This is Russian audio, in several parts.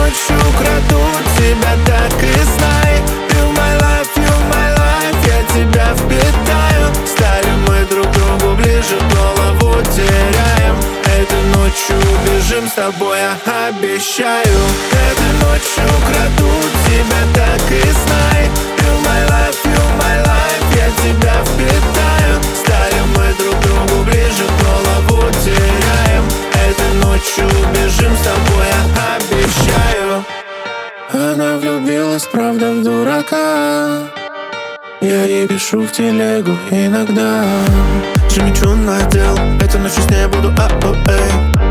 ночью украду тебя, так и знай. You my life, я тебя впитаю. Стали мы друг другу ближе, голову теряем. Этой ночью убежим с тобой, я обещаю. Этой ночью украду тебя, так и знай. You my life, я тебя впитаю. Стали мы друг другу ближе, голову теряем. Этой ночью убежим с тобой, я обещаю. Она влюбилась, правда, в дурака. Я ей пишу в телегу иногда. Жемчужный надел, этой ночью с ней буду АОЭ.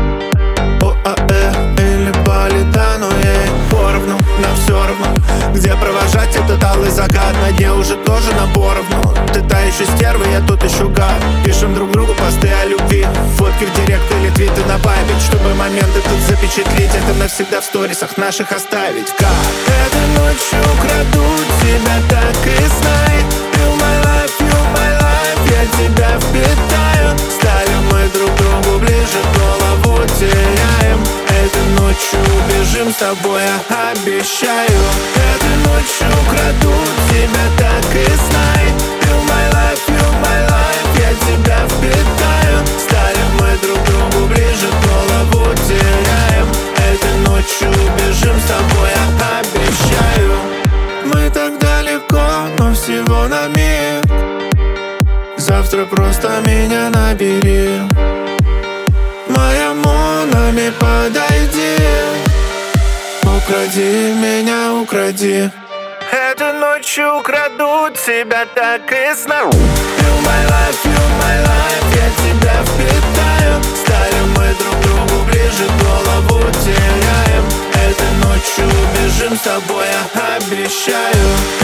Или полетану ей поровну, нам все равно. Где провожать этот алый закат, на дне уже тоже напоровну. Ты та еще стерва, я тут еще гад. Пишем друг другу посты о любви, фотки в директ или твиты на память, чтобы моменты тут запечатлеть, это навсегда в сторисах наших оставить. Как? Этой ночью украду тебя, так и знай. You my life, я тебя впитаю. Стали мы друг другу ближе, голову теряем. Этой ночью убежим с тобой, я обещаю. Этой ночью украду тебя, так и знай. You my life, я тебя впитаю. Стали мы друг другу ближе, голову теряем. Этой ночью убежим с тобой, я обещаю. Мы так далеко, но всего на миг. Завтра просто меня набери. Моя Монами, подойди. Укради меня, укради. Этой ночью украду тебя, так и знаю. You my life, я тебя впитаю. Стали мы друг другу ближе, голову теряем. Этой ночью убежим с тобой, я обещаю.